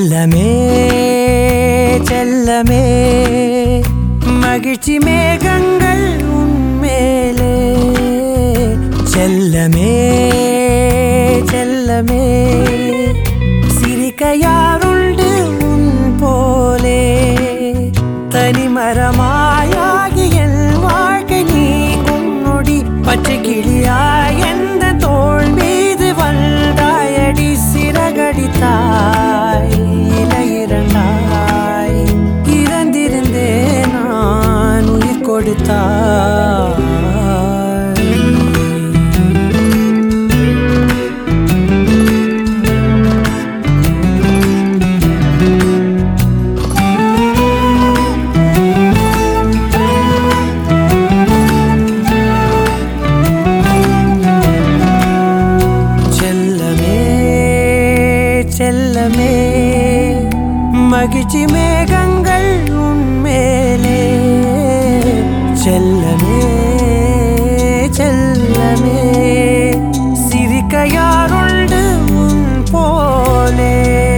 செல்லமே செல்லமே மகிழ்ச்சி மேகங்கள் உன்மேலே செல்லமே செல்லமே சிரிக்க யாருண்டு உன் போலே தனிமரமாயாகி என் வாழ்க்கை நீ உன்னொடி பச்சை கிளியாய் எந்த தோள் மீது வந்தாயடி சிறகடித்தாய் இலையிரண்டாய் இறந்திருந்தே நான் உயிர் கொடுத்தாய் செல்லமே மகிழ்ச்சி மேகங்கள் உன்மேலே செல்லமே செல்லமே சிரிக்க யாருண்டு உன் போலே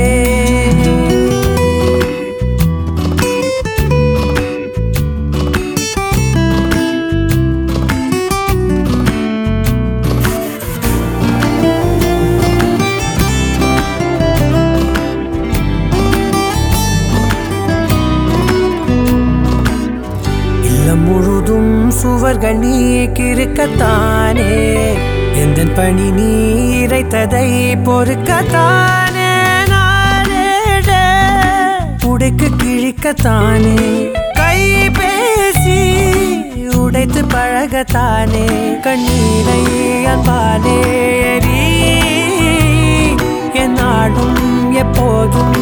முழுதும் சுவர்கள் நீ கிறுக்கத்தானே எந்த பணி நீ இறைத்ததை பொறுக்கத்தானே உடைக்கு கிழிக்கத்தானே கை பேசி உடைத்து பழகத்தானே கண்ணீரை அன்பாலே எரி என் நாடும் எப்போதும்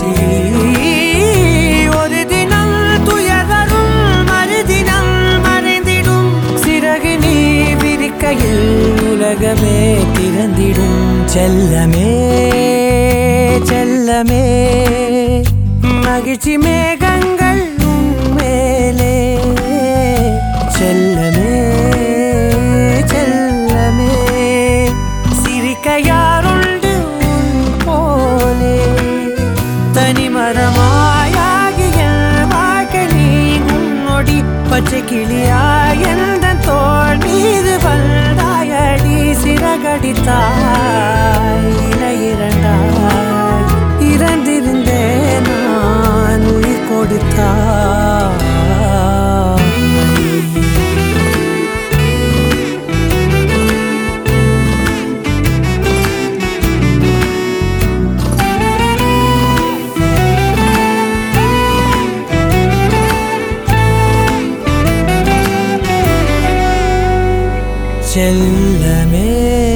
ஒரு தினம் துயரும் மறுதினம் மறைந்திடும் சிறகு நீ விரிக்கையில் உலகமே திறந்திடும் செல்லமே செல்லமே மகிழ்ச்சி மேகங்கள் உன்மேலே செல்லமே செல்லமே சிரிக்க யாருண்டு உன் போலே தனிமரமாயாகிய வாழ்க்கை நீ உன்னொடி பச்சை கிளியாய் எந்த தோள் மீது வந்தாயடி சிறகடித்தாய் இலையிரண்டாய் இறந்திருந்தே நான் உயிர் கொடுத்தாய் செல்லமே